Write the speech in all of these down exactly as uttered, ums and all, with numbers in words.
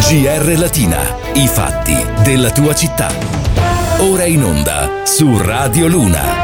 G R Latina, i fatti della tua città. Ora in onda su Radio Luna.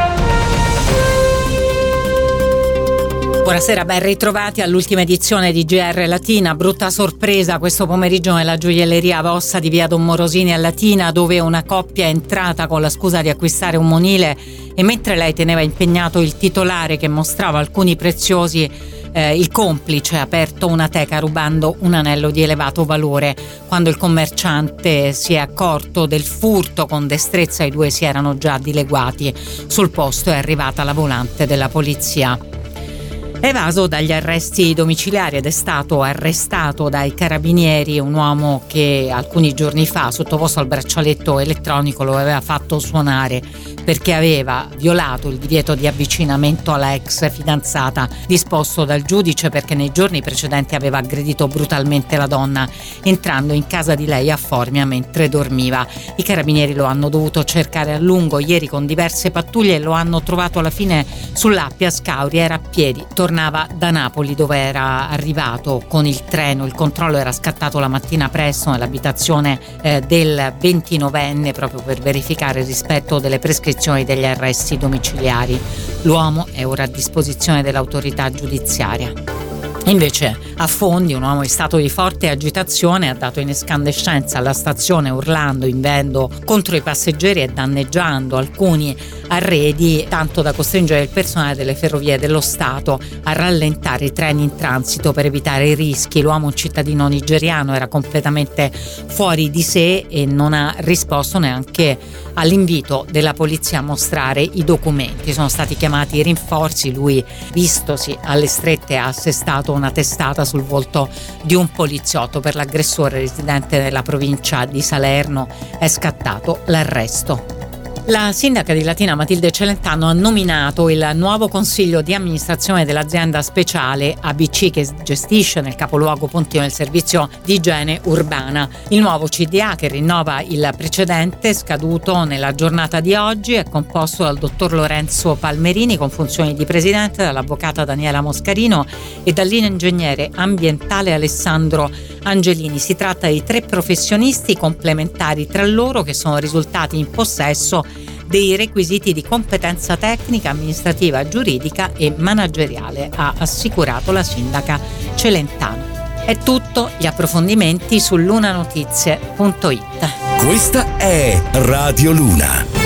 Buonasera, ben ritrovati all'ultima edizione di G R Latina. Brutta sorpresa questo pomeriggio nella gioielleria Vossa di via Don Morosini a Latina, dove una coppia è entrata con la scusa di acquistare un monile e mentre lei teneva impegnato il titolare che mostrava alcuni preziosi, eh, il complice ha aperto una teca rubando un anello di elevato valore. Quando il commerciante si è accorto del furto, con destrezza i due si erano già dileguati. Sul posto è arrivata la volante della polizia. È evaso dagli arresti domiciliari ed è stato arrestato dai carabinieri un uomo che alcuni giorni fa, sottoposto al braccialetto elettronico, lo aveva fatto suonare perché aveva violato il divieto di avvicinamento alla ex fidanzata disposto dal giudice, perché nei giorni precedenti aveva aggredito brutalmente la donna entrando in casa di lei a Formia mentre dormiva. I carabinieri lo hanno dovuto cercare a lungo ieri con diverse pattuglie e lo hanno trovato alla fine sull'Appia Scauri. Era a piedi, tornava da Napoli dove era arrivato con il treno. Il controllo era scattato la mattina presto nell'abitazione eh, del ventinovenne proprio per verificare il rispetto delle prescrizioni degli arresti domiciliari. L'uomo è ora a disposizione dell'autorità giudiziaria. Invece a Fondi un uomo in stato di forte agitazione ha dato in escandescenza alla stazione urlando, invendo contro i passeggeri e danneggiando alcuni arredi, tanto da costringere il personale delle Ferrovie dello Stato a rallentare i treni in transito per evitare i rischi. L'uomo, un cittadino nigeriano, era completamente fuori di sé e non ha risposto neanche all'invito della polizia a mostrare i documenti. Sono stati chiamati i rinforzi, lui, vistosi alle strette, ha assestato una testata sul volto di un poliziotto. Per l'aggressore residente nella provincia di Salerno è scattato l'arresto. La sindaca di Latina Matilde Celentano ha nominato il nuovo consiglio di amministrazione dell'azienda speciale A B C che gestisce nel capoluogo pontino il servizio di igiene urbana. Il nuovo C D A, che rinnova il precedente scaduto nella giornata di oggi, è composto dal dottor Lorenzo Palmerini con funzioni di presidente, dall'avvocata Daniela Moscarino e dall'ingegnere ambientale Alessandro Angelini. Si tratta di tre professionisti complementari tra loro che sono risultati in possesso dei requisiti di competenza tecnica, amministrativa, giuridica e manageriale, ha assicurato la sindaca Celentano. È tutto, gli approfondimenti su lunanotizie punto it. Questa è Radio Luna.